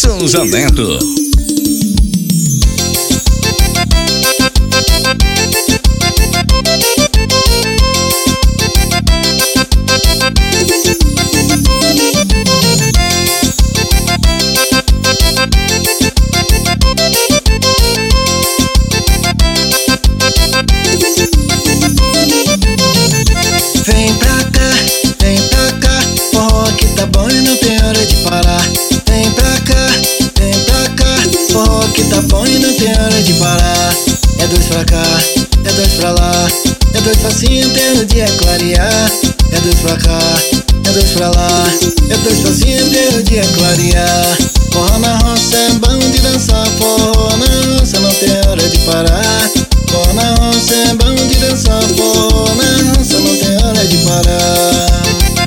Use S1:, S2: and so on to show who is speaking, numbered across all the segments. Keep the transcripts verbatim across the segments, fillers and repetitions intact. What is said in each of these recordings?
S1: Souza Neto.
S2: Vem pra cá, vem pra cá, forró aqui tá bom e não tem hora de parar. Vem pra cá, vem pra cá, forró aqui tá bom e não tem hora de parar. É dois pra cá, é dois pra lá, é dois facinho até o dia clarear. É dois pra cá, é dois pra lá, é dois facinho até o dia clarear. Forró na roça é bom de dançar, forró na roça não tem hora de parar. Forró na roça é bom de dançar, forró na roça não tem hora de parar.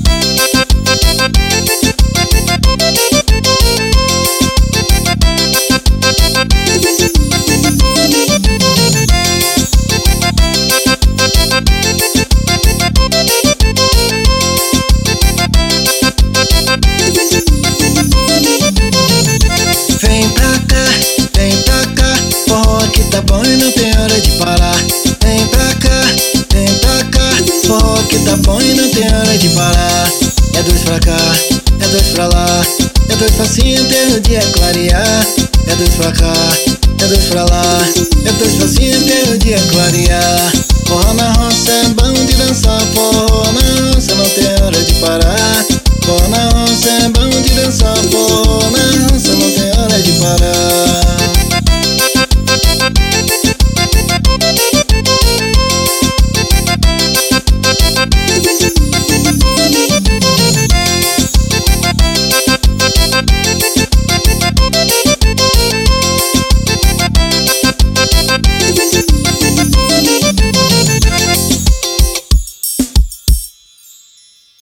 S2: Vem pra cá, vem pra cá, forró aqui tá bom e não tem hora de parar. Vem pra cá, vem pra cá, forró aqui tá bom e não tem hora de parar. É dois pra cá, é dois pra lá, é dois facinho até o dia clarear. É dois pra cá, é dois pra lá, é dois facinho até o dia clarear. Forró na roça é bom de dançar, forró na roça não tem hora de parar. Forró na roça